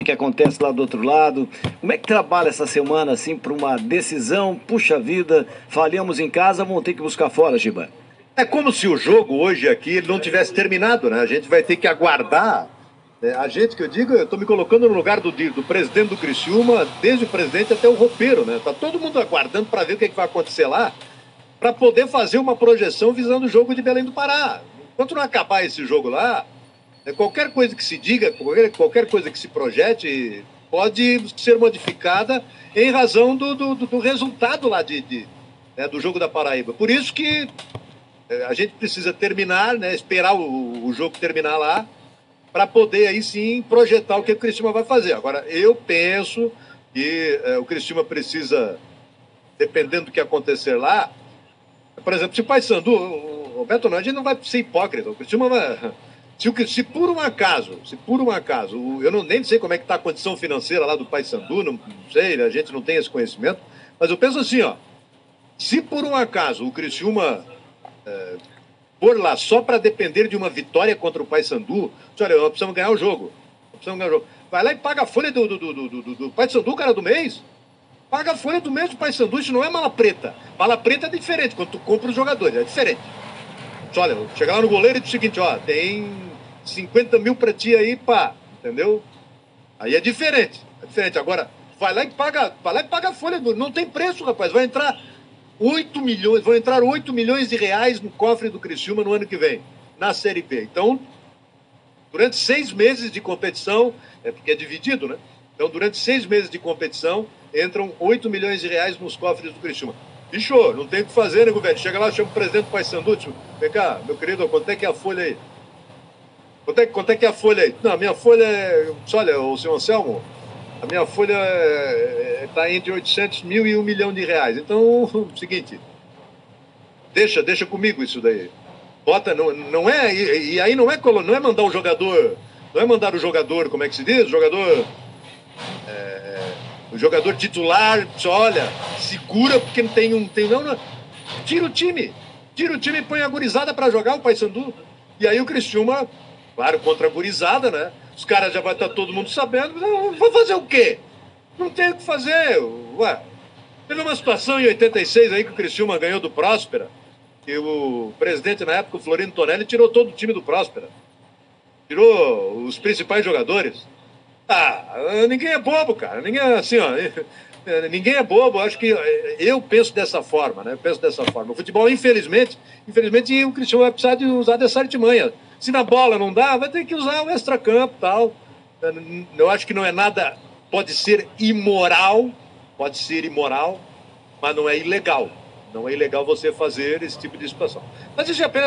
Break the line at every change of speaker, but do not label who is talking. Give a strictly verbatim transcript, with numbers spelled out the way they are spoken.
que acontece lá do outro lado. Como é que trabalha essa semana, assim, para uma decisão? Puxa vida, falhamos em casa, vamos ter que buscar fora, Giba.
É como se o jogo hoje aqui não tivesse terminado, né? A gente vai ter que aguardar. Né? A gente, que eu digo, eu estou me colocando no lugar do, do presidente do Criciúma, desde o presidente até o roupeiro, né? Tá todo mundo aguardando para ver o que, é que vai acontecer lá, para poder fazer uma projeção visando o jogo de Belém do Pará. Enquanto não acabar esse jogo lá, né, qualquer coisa que se diga, qualquer, qualquer coisa que se projete, pode ser modificada em razão do, do, do resultado lá de, de, né, do jogo da Paraíba. Por isso que a gente precisa terminar, né, esperar o, o jogo terminar lá, para poder aí sim projetar o que o Criciúma vai fazer. Agora, eu penso que é, o Criciúma precisa, dependendo do que acontecer lá, por exemplo, se o Paysandu, o Roberto, não, a gente não vai ser hipócrita, o Criciúma vai... Se, o, se por um acaso, se por um acaso, eu não, nem sei como é que está a condição financeira lá do Paysandu, não, não sei, a gente não tem esse conhecimento, mas eu penso assim, ó, se por um acaso o Criciúma é, por lá só para depender de uma vitória contra o Paysandu, olha, nós precisamos ganhar o jogo, nós precisamos ganhar o jogo. Vai lá e paga a folha do, do, do, do, do, do Paysandu, cara, do mês. Paga a folha do mês do Paysandu, isso não é mala preta. Mala preta é diferente, quando tu compra os jogadores, é diferente. Olha, chega lá no goleiro e diz o seguinte, ó, tem cinquenta mil pra ti aí, pá, entendeu? Aí é diferente, é diferente. Agora, vai lá e paga, vai lá e paga a folha, do, não tem preço, rapaz, vai entrar oito milhões, vão entrar oito milhões de reais no cofre do Criciúma no ano que vem, na Série B. Então, durante seis meses de competição, é porque é dividido, né? Então, durante seis meses de competição, entram oito milhões de reais nos cofres do Criciúma. Bicho, não tem o que fazer, né, governo? Chega lá, chama o presidente do Paysandu, tipo, vem cá, meu querido, quanto é que é a folha aí? Quanto é, quanto é que é a folha aí? Não, a minha folha é... Olha, o senhor Anselmo, a minha folha está é, é, entre oitocentos mil e um milhão de reais. Então, seguinte, deixa, deixa comigo isso daí. Bota, não, não é... E, e aí não é, não é mandar o jogador... Não é mandar o jogador, como é que se diz? O jogador... É, o jogador titular, olha, segura porque não tem um... Tem, não, não, tira o time. Tira o time e põe a gurizada para jogar o Paysandu. E aí o Criciúma, claro, contra a gurizada, né? Os caras já vai estar todo mundo sabendo. Vou fazer o quê? Não tem o que fazer. Ué, teve uma situação em oitenta e seis aí que o Criciúma ganhou do Próspera. Que o presidente na época, o Florindo Tonelli, tirou todo o time do Próspera. Tirou os principais jogadores. Ah, ninguém é bobo, cara. Ninguém é assim, ó. Ninguém é bobo. Acho que eu penso dessa forma, né? Eu penso dessa forma. O futebol, infelizmente, infelizmente o Criciúma vai precisar de usar dessa artimanha. Se na bola não dá, vai ter que usar o extracampo e tal. Eu acho que não é nada. Pode ser imoral, pode ser imoral, mas não é ilegal. Não é ilegal você fazer esse tipo de situação. Mas isso é apenas